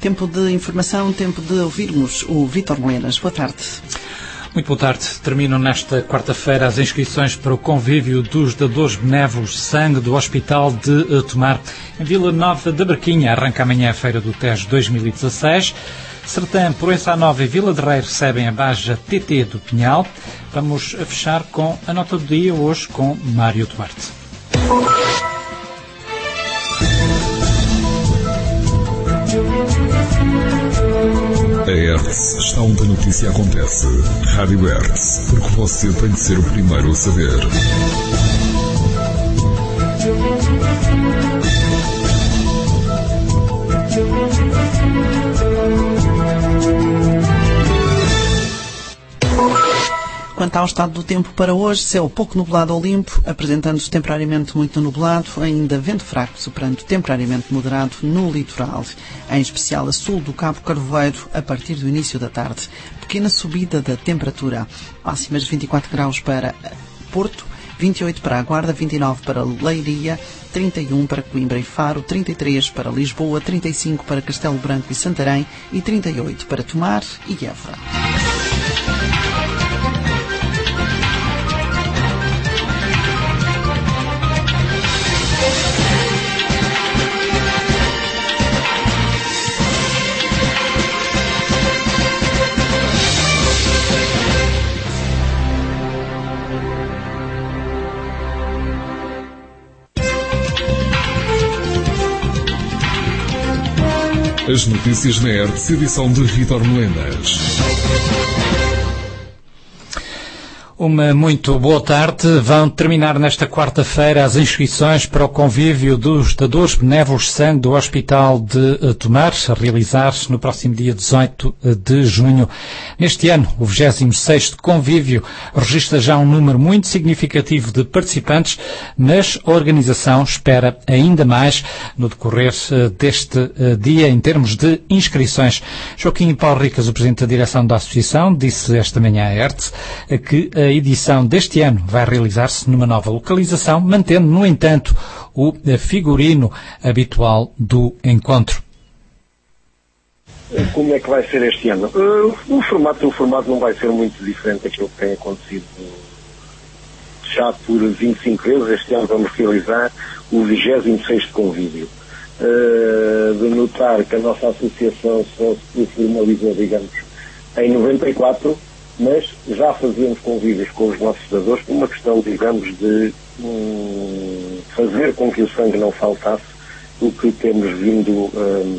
tempo de informação, tempo de ouvirmos o Vítor Moenas. Boa tarde. Muito boa tarde. Terminam nesta quarta-feira as inscrições para o convívio dos dadores benévolos de sangue do Hospital de Tomar. Em Vila Nova da Barquinha arranca amanhã a Feira do Tejo 2016. Sertã, Proença Nova e Vila de Rei recebem a Baja TT do Pinhal. Vamos a fechar com a nota do dia, hoje com Mário Duarte. A Hertz está onde a notícia acontece. Rádio Hertz, porque você tem de ser o primeiro a saber. Quanto ao estado do tempo para hoje, céu pouco nublado ou limpo, apresentando-se temporariamente muito nublado, ainda vento fraco, superando temporariamente moderado no litoral, em especial a sul do Cabo Carvoeiro, a partir do início da tarde. Pequena subida da temperatura, máximas de 24 graus para Porto, 28 para a Guarda, 29 para Leiria, 31 para Coimbra e Faro, 33 para Lisboa, 35 para Castelo Branco e Santarém e 38 para Tomar e Évora. As notícias na Hertz, edição de Vítor Moenas. Uma muito boa tarde. Vão terminar nesta quarta-feira as inscrições para o convívio dos dadores benévolos de sangue do Hospital de Tomar, a realizar-se no próximo dia 18 de junho. Neste ano, o 26º convívio registra já um número muito significativo de participantes, mas a organização espera ainda mais no decorrer deste dia em termos de inscrições. Joaquim Paulo Ricas, o Presidente da Direção da Associação, disse esta manhã à Hertz que a edição deste ano vai realizar-se numa nova localização, mantendo, no entanto, o figurino habitual do encontro. Como é que vai ser este ano? O formato não vai ser muito diferente daquilo que tem acontecido já por 25 vezes. Este ano vamos realizar o 26º convívio. De notar que a nossa associação só se formalizou, digamos, em 94, mas já fazíamos convívios com os nossos dadores por uma questão, digamos, de fazer com que o sangue não faltasse, o que temos vindo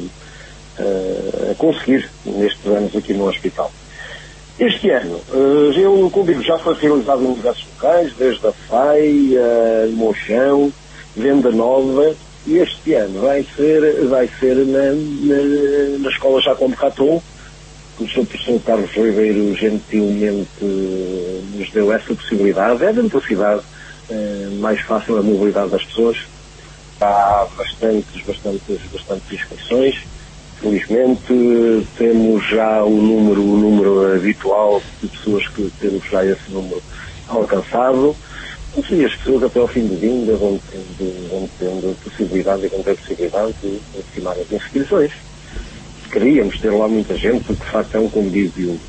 a conseguir nestes anos aqui no hospital. Este ano, o convívio já foi realizado em diversos locais, desde a FAI, Monchão, Venda Nova, e este ano vai ser na Escola Jacome Raton. O Sr. Professor Carlos Ribeiro gentilmente nos deu essa possibilidade. É dentro da cidade mais fácil a mobilidade das pessoas. Há bastantes inscrições. Felizmente temos já o número habitual de pessoas que temos já esse número alcançado. E as pessoas até ao fim do dia vão tendo possibilidade de aproximar as inscrições. Queríamos ter lá muita gente, porque de facto é um convívio,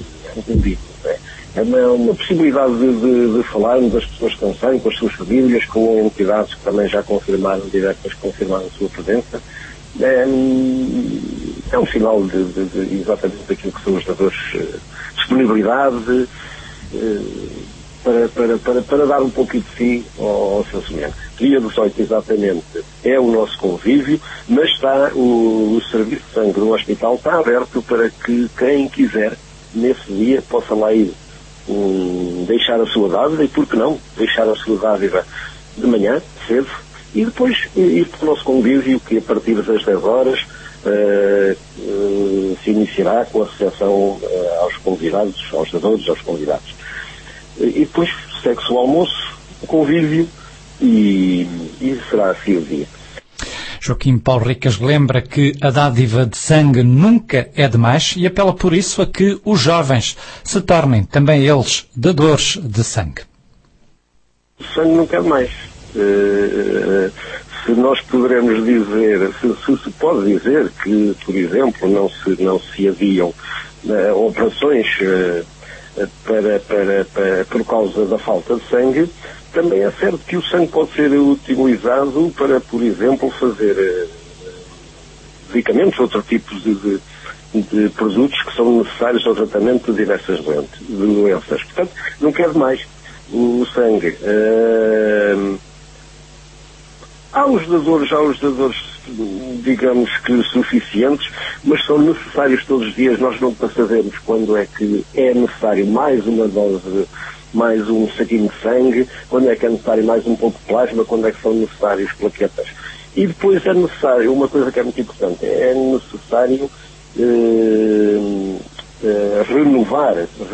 é uma possibilidade de falarmos das pessoas que estão com as suas famílias, com entidades que também já confirmaram, diretas que confirmaram a sua presença. É um sinal de exatamente daquilo que são os dadores, disponibilidade, para dar um pouquinho de si ao seu semelhante. Dia 18, exatamente, é o nosso convívio, mas o serviço de sangue do hospital está aberto para que quem quiser, nesse dia, possa lá ir deixar a sua dádiva, e por que não, deixar a sua dádiva de manhã, cedo, e depois ir para o nosso convívio, que a partir das 10 horas se iniciará com a recepção aos convidados, aos dadores, aos convidados. E depois segue-se o almoço, o convívio, e será assim o dia. Joaquim Paulo Ricas lembra que a dádiva de sangue nunca é demais e apela por isso a que os jovens se tornem também eles dadores de sangue. O sangue nunca é demais. se nós poderemos dizer, se pode dizer que, por exemplo, não se haviam operações por causa da falta de sangue, também é certo que o sangue pode ser utilizado para, por exemplo, fazer medicamentos, outro tipo de produtos que são necessários ao tratamento de diversas doenças. Portanto, não quer mais o sangue. Há os dadores, digamos que suficientes, mas são necessários todos os dias. Nós nunca sabemos quando é que é necessário mais uma dose, mais um saquinho de sangue, quando é que é necessário mais um pouco de plasma, quando é que são necessários plaquetas. E depois é necessário, uma coisa que é muito importante, é necessário renovar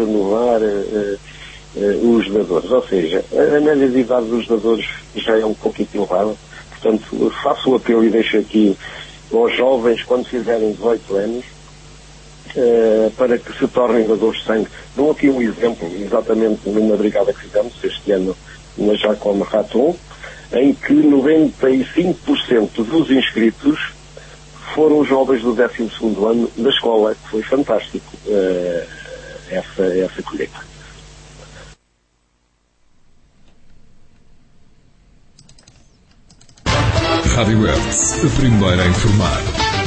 os dadores. Ou seja, a média de idade dos dadores já é um pouquinho elevada. Portanto, faço o apelo e deixo aqui aos jovens, quando fizerem 18 anos, para que se tornem dadores de sangue. Dou aqui um exemplo, exatamente numa brigada que fizemos este ano na Jacome Raton, em que 95% dos inscritos foram jovens do 12º ano da escola, que foi fantástico essa colheita. Rádio Hertz, a primeira a informar.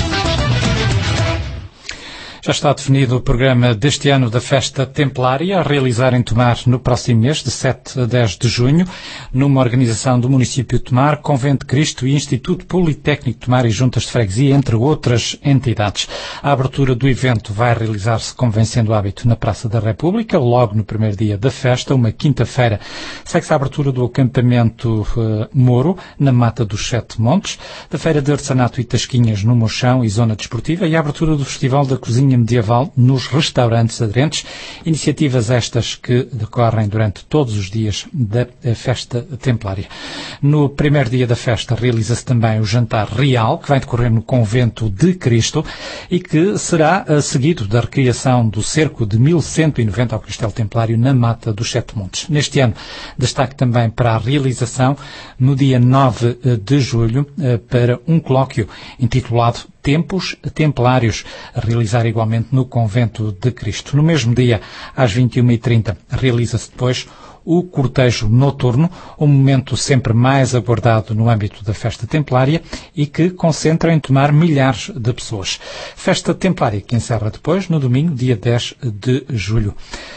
Já está definido o programa deste ano da Festa Templária, a realizar em Tomar no próximo mês, de 7 a 10 de junho, numa organização do município de Tomar, Convento de Cristo e Instituto Politécnico de Tomar e Juntas de Freguesia, entre outras entidades. A abertura do evento vai realizar-se, como vem sendo hábito, na Praça da República, logo no primeiro dia da festa, uma quinta-feira. Segue-se a abertura do acampamento Moro, na Mata dos Sete Montes, da Feira de Artesanato e Tasquinhas, no Mochão e Zona Desportiva, e a abertura do Festival da Cozinha Medieval nos restaurantes aderentes, iniciativas estas que decorrem durante todos os dias da Festa Templária. No primeiro dia da festa realiza-se também o jantar real, que vai decorrer no Convento de Cristo e que será seguido da recriação do cerco de 1190 ao Castelo Templário na Mata dos Sete Montes. Neste ano, destaque também para a realização, no dia 9 de julho, para um colóquio intitulado Tempos Templários, a realizar igualmente no Convento de Cristo. No mesmo dia, às 21h30, realiza-se depois o cortejo noturno, um momento sempre mais aguardado no âmbito da Festa Templária e que concentra em Tomar milhares de pessoas. Festa Templária que encerra depois, no domingo, dia 10 de julho.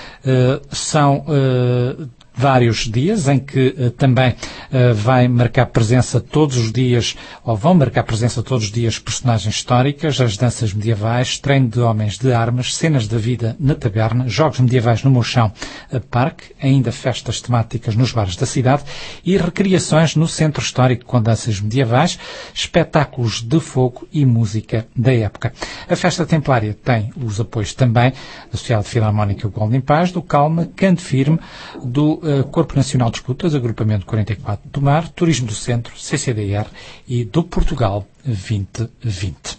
São vários dias em que também vai marcar presença todos os dias, ou vão marcar presença todos os dias, personagens históricas, as danças medievais, treino de homens de armas, cenas da vida na taberna, jogos medievais no Mochão Parque, ainda festas temáticas nos bares da cidade e recriações no centro histórico com danças medievais, espetáculos de fogo e música da época. A Festa Templária tem os apoios também da Sociedade Filarmónica Golden Paz, do Calma, Canto Firme, do Corpo Nacional de Escutas, Agrupamento 44 do Mar, Turismo do Centro, CCDR e do Portugal 2020.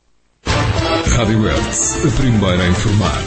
Rádio Hertz, a primeira a informar.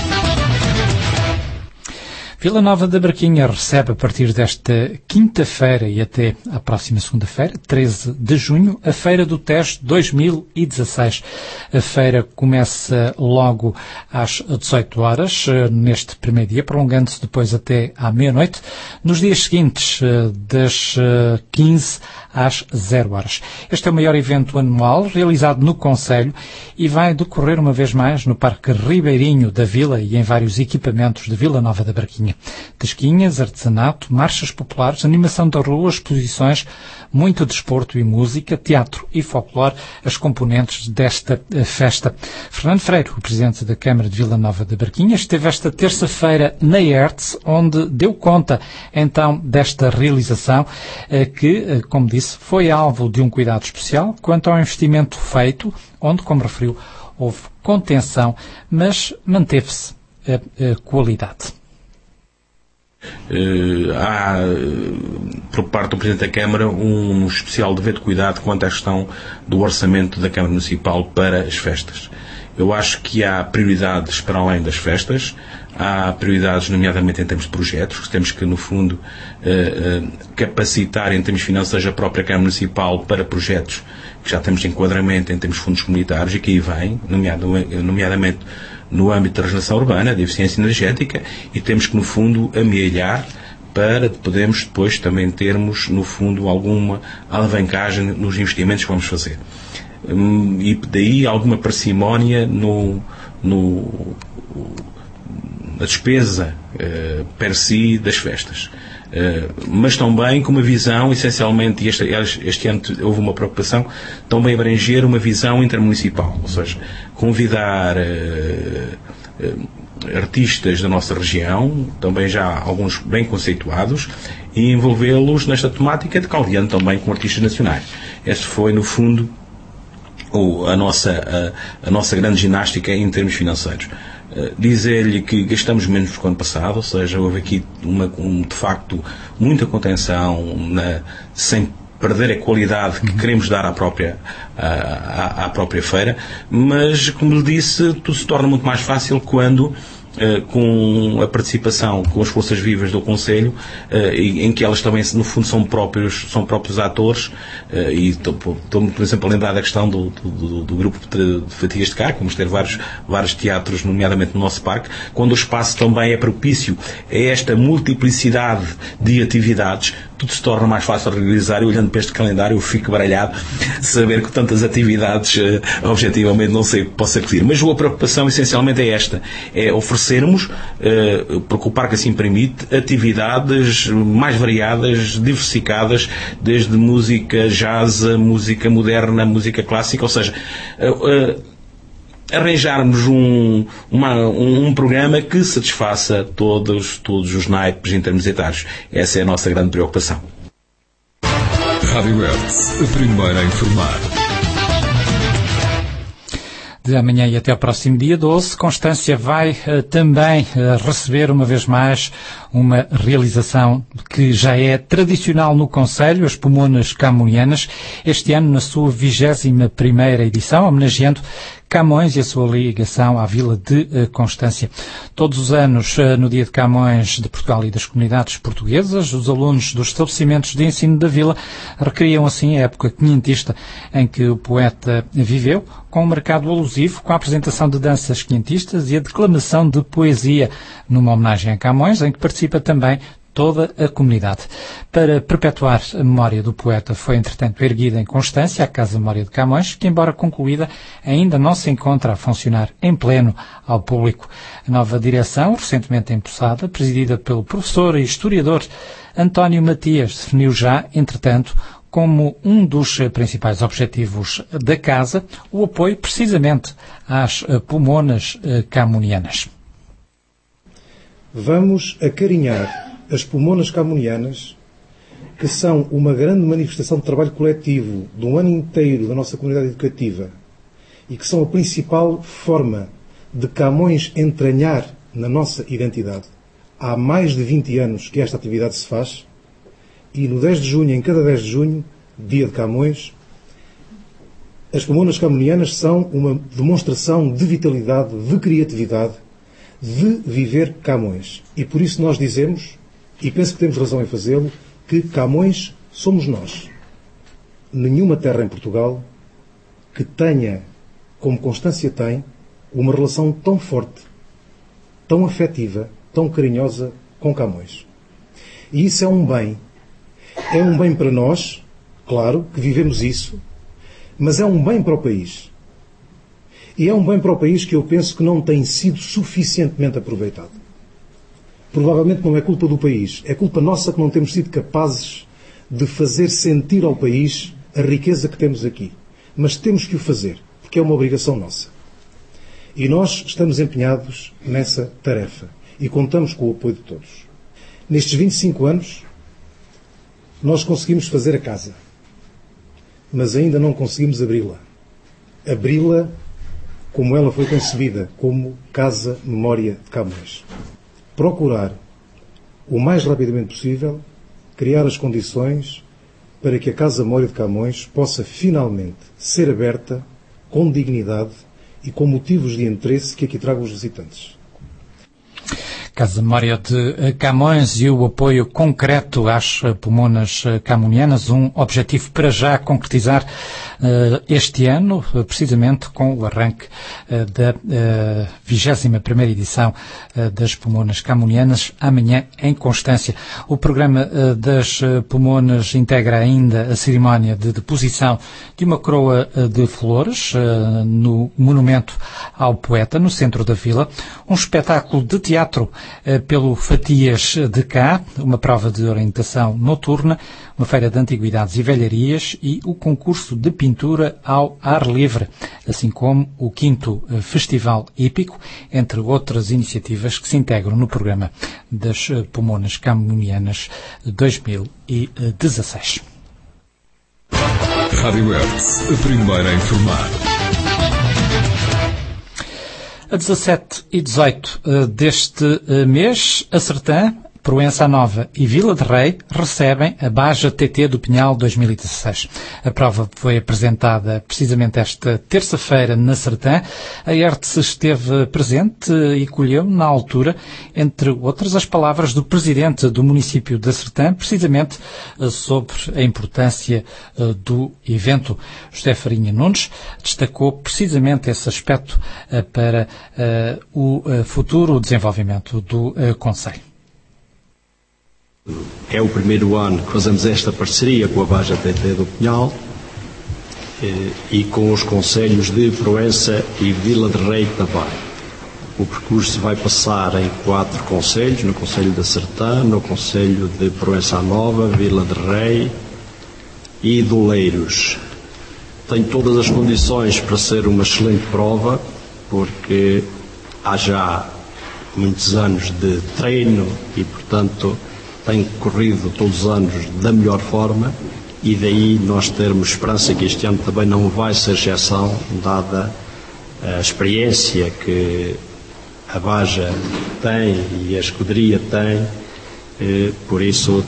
Vila Nova da Barquinha recebe a partir desta quinta-feira e até à próxima segunda-feira, 13 de junho, a Feira do Tejo 2016. A feira começa logo às 18 horas, neste primeiro dia, prolongando-se depois até à meia-noite, nos dias seguintes, das 15 às 0 horas. Este é o maior evento anual realizado no Concelho e vai decorrer uma vez mais no Parque Ribeirinho da Vila e em vários equipamentos de Vila Nova da Barquinha. Tasquinhas, artesanato, marchas populares, animação da rua, exposições, muito desporto e música, teatro e folclore, as componentes desta festa. Fernando Freire, o presidente da Câmara de Vila Nova da Barquinha, esteve esta terça-feira na Hertz, onde deu conta então desta realização que, como disse, foi alvo de um cuidado especial quanto ao investimento feito, onde, como referiu, houve contenção, mas manteve-se a qualidade. Há, por parte do Presidente da Câmara, um especial dever de cuidado quanto à questão do orçamento da Câmara Municipal para as festas. Eu acho que há prioridades para além das festas, há prioridades nomeadamente em termos de projetos, que temos que, no fundo, capacitar em termos financeiros a própria Câmara Municipal para projetos que já temos enquadramento em termos de fundos comunitários e que aí vem, nomeadamente no âmbito da regeneração urbana, da eficiência energética, e temos que, no fundo, amealhar para podermos depois também termos, no fundo, alguma alavancagem nos investimentos que vamos fazer. E daí alguma parcimónia na despesa per si das festas. Mas também com uma visão, essencialmente, e este ano houve uma preocupação, também abranger uma visão intermunicipal, ou seja, convidar artistas da nossa região, também já alguns bem conceituados, e envolvê-los nesta temática, dialogando também com artistas nacionais. Este foi, no fundo, a nossa grande ginástica em termos financeiros. Dizer-lhe que gastamos menos do que o ano passado, ou seja, houve aqui de facto muita contenção sem perder a qualidade que queremos dar à própria feira, mas, como lhe disse, tudo se torna muito mais fácil quando, com a participação com as forças vivas do Conselho, em que elas também, no fundo, são próprios atores, e estou, por exemplo, a lembrar da questão do grupo de fatias de cá, que vamos ter vários teatros, nomeadamente no nosso parque, quando o espaço também é propício a esta multiplicidade de atividades, tudo se torna mais fácil de realizar, e olhando para este calendário eu fico baralhado saber que tantas atividades objetivamente não sei o que possa acontecer. Mas a preocupação essencialmente é esta, é oferecermos, porque o Parque assim permite, atividades mais variadas, diversificadas, desde música jazz, música moderna, música clássica, ou seja, arranjarmos um programa que satisfaça todos os naipes em termos etários. Essa é a nossa grande preocupação. Rádio Hertz, a primeira a informar. De amanhã e até ao próximo dia 12, Constância vai também receber uma vez mais uma realização que já é tradicional no Concelho, as Pomonas Camonianas, este ano na sua 21ª edição, homenageando Camões e a sua ligação à vila de Constância. Todos os anos, no Dia de Camões de Portugal e das comunidades portuguesas, os alunos dos estabelecimentos de ensino da vila recriam assim a época quinhentista em que o poeta viveu, com um mercado alusivo, com a apresentação de danças quinhentistas e a declamação de poesia, numa homenagem a Camões, em que participa também toda a comunidade. Para perpetuar a memória do poeta, foi, entretanto, erguida em Constância a Casa Memória de Camões, que, embora concluída, ainda não se encontra a funcionar em pleno ao público. A nova direção, recentemente empossada, presidida pelo professor e historiador António Matias, definiu já, entretanto, como um dos principais objetivos da Casa, o apoio precisamente às Pomonas Camonianas. Vamos acarinhar as Pomonas Camonianas, que são uma grande manifestação de trabalho coletivo de um ano inteiro da nossa comunidade educativa e que são a principal forma de Camões entranhar na nossa identidade. Há mais de 20 anos que esta atividade se faz e no 10 de junho, em cada 10 de junho, dia de Camões, as Pomonas Camonianas são uma demonstração de vitalidade, de criatividade, de viver Camões. E por isso nós dizemos, e penso que temos razão em fazê-lo, que Camões somos nós. Nenhuma terra em Portugal que tenha, como Constância tem, uma relação tão forte, tão afetiva, tão carinhosa com Camões. E isso é um bem. É um bem para nós, claro, que vivemos isso, mas é um bem para o país. E é um bem para o país que eu penso que não tem sido suficientemente aproveitado. Provavelmente não é culpa do país, é culpa nossa que não temos sido capazes de fazer sentir ao país a riqueza que temos aqui. Mas temos que o fazer, porque é uma obrigação nossa. E nós estamos empenhados nessa tarefa e contamos com o apoio de todos. Nestes 25 anos, nós conseguimos fazer a casa, mas ainda não conseguimos abri-la. Abri-la como ela foi concebida, como Casa Memória de Camões. Procurar, o mais rapidamente possível, criar as condições para que a Casa Memória de Camões possa finalmente ser aberta com dignidade e com motivos de interesse que aqui tragam os visitantes. Casa Memória de Camões e o apoio concreto às Pomonas Camonianas, um objetivo para já concretizar este ano, precisamente com o arranque da 21ª edição das Pomonas Camonianas, amanhã em Constância. O programa das Pomonas integra ainda a cerimónia de deposição de uma coroa de flores no monumento ao poeta, no centro da vila, um espetáculo de teatro pelo Fatias de Cá, uma prova de orientação noturna, uma feira de antiguidades e velharias e o concurso de pintura ao ar livre, assim como o 5º Festival Hípico, entre outras iniciativas que se integram no programa das Pomonas Camonianas 2016. Rádio Hertz, a primeira a informar. A 17 e 18 deste mês, a Sertã, Proença Nova e Vila de Rei recebem a Baja TT do Pinhal 2016. A prova foi apresentada precisamente esta terça-feira na Sertã. A Hertz esteve presente e colheu, na altura, entre outras, as palavras do presidente do município da Sertã, precisamente sobre a importância do evento. José Farinha Nunes destacou precisamente esse aspecto para o futuro desenvolvimento do concelho. É o primeiro ano que fazemos esta parceria com a Baja TT do Pinhal e com os concelhos de Proença e Vila de Rei também. O percurso vai passar em 4 concelhos, no Concelho da Sertã, no Concelho de Proença Nova, Vila de Rei e Doleiros. Tem todas as condições para ser uma excelente prova, porque há já muitos anos de treino e, portanto, tem corrido todos os anos da melhor forma e daí nós termos esperança que este ano também não vai ser exceção, dada a experiência que a Baja tem e a escuderia tem, por isso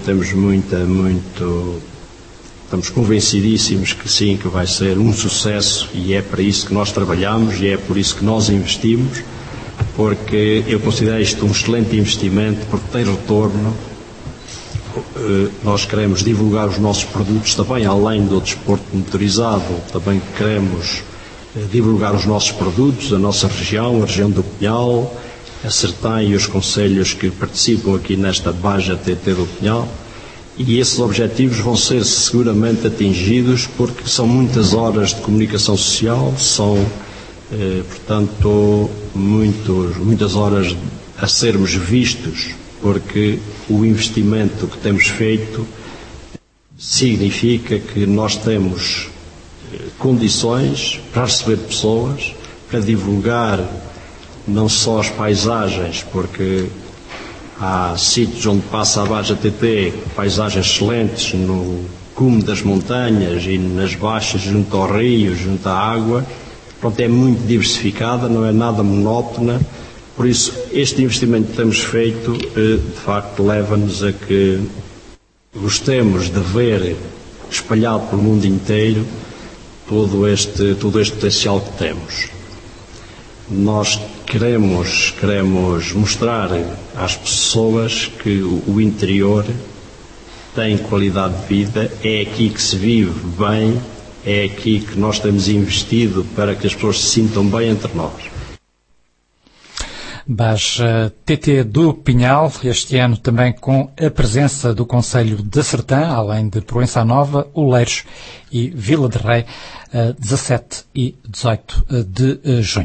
estamos convencidíssimos que sim, que vai ser um sucesso e é para isso que nós trabalhamos e é por isso que nós investimos, porque eu considero isto um excelente investimento porque tem retorno. Nós queremos divulgar os nossos produtos também, além do desporto motorizado, também queremos divulgar os nossos produtos, a nossa região, a região do Pinhal, a Sertã e os concelhos que participam aqui nesta Baja TT do Pinhal, e esses objetivos vão ser seguramente atingidos porque são muitas horas de comunicação social, são, portanto, muitas horas a sermos vistos, porque o investimento que temos feito significa que nós temos condições para receber pessoas, para divulgar não só as paisagens, porque há sítios onde passa a Baja TT, paisagens excelentes no cume das montanhas e nas baixas junto ao rio, junto à água. Pronto, é muito diversificada, não é nada monótona. Por isso, este investimento que temos feito, de facto, leva-nos a que gostemos de ver espalhado pelo mundo inteiro todo este potencial que temos. Nós queremos mostrar às pessoas que o interior tem qualidade de vida, é aqui que se vive bem, é aqui que nós temos investido para que as pessoas se sintam bem entre nós. Baja TT do Pinhal, este ano também com a presença do Concelho de Sertã, além de Proença Nova, Oleiros e Vila de Rei, 17 e 18 de junho.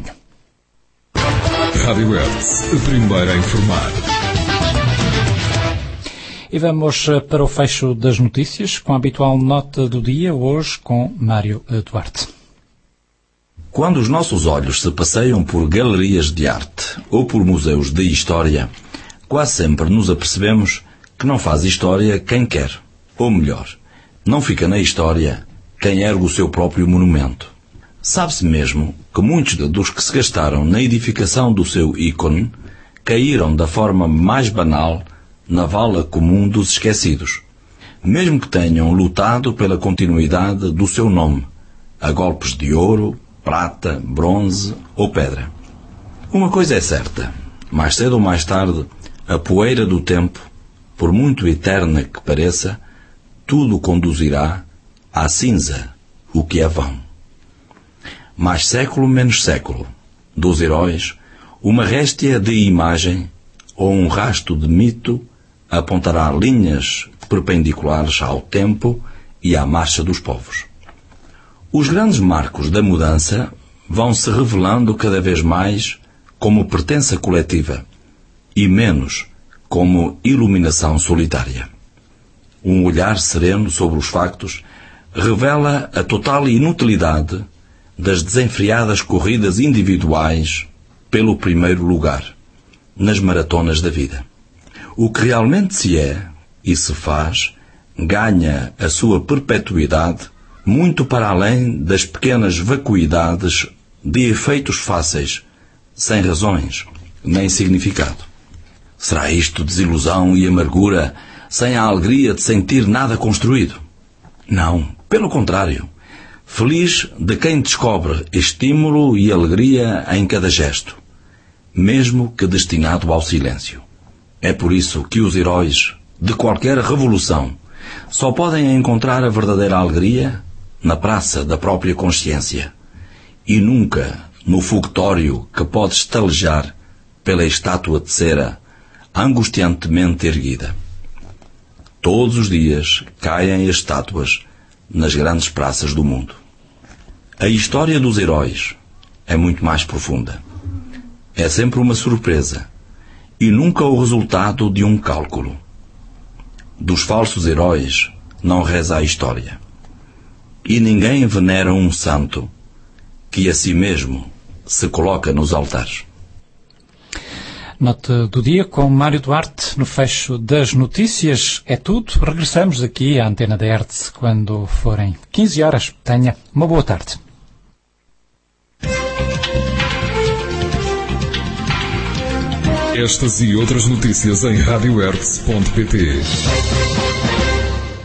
Rádio Hertz, a primeira a informar. E vamos para o fecho das notícias, com a habitual nota do dia, hoje com Mário Duarte. Quando os nossos olhos se passeiam por galerias de arte ou por museus de história, quase sempre nos apercebemos que não faz história quem quer. Ou melhor, não fica na história quem ergue o seu próprio monumento. Sabe-se mesmo que muitos dos que se gastaram na edificação do seu ícone caíram da forma mais banal na vala comum dos esquecidos, mesmo que tenham lutado pela continuidade do seu nome, a golpes de ouro, prata, bronze ou pedra. Uma coisa é certa, mais cedo ou mais tarde, a poeira do tempo, por muito eterna que pareça, tudo conduzirá à cinza, o que é vão. Mais século menos século, dos heróis, uma réstia de imagem ou um rasto de mito apontará linhas perpendiculares ao tempo e à marcha dos povos. Os grandes marcos da mudança vão se revelando cada vez mais como pertença coletiva e menos como iluminação solitária. Um olhar sereno sobre os factos revela a total inutilidade das desenfreadas corridas individuais pelo primeiro lugar, nas maratonas da vida. O que realmente se é e se faz ganha a sua perpetuidade muito para além das pequenas vacuidades de efeitos fáceis, sem razões nem significado. Será isto desilusão e amargura, sem a alegria de sentir nada construído? Não, pelo contrário. Feliz de quem descobre estímulo e alegria em cada gesto, mesmo que destinado ao silêncio. É por isso que os heróis de qualquer revolução só podem encontrar a verdadeira alegria na praça da própria consciência e nunca no foguetório que pode estalejar pela estátua de cera angustiantemente erguida. Todos os dias caem as estátuas nas grandes praças do mundo. A história dos heróis é muito mais profunda. É sempre uma surpresa e nunca o resultado de um cálculo. Dos falsos heróis não reza a história. E ninguém venera um santo que a si mesmo se coloca nos altares. Nota do dia com Mário Duarte no fecho das notícias. É tudo. Regressamos aqui à antena da Hertz quando forem 15 horas. Tenha uma boa tarde. Estas e outras notícias em radiohertz.pt.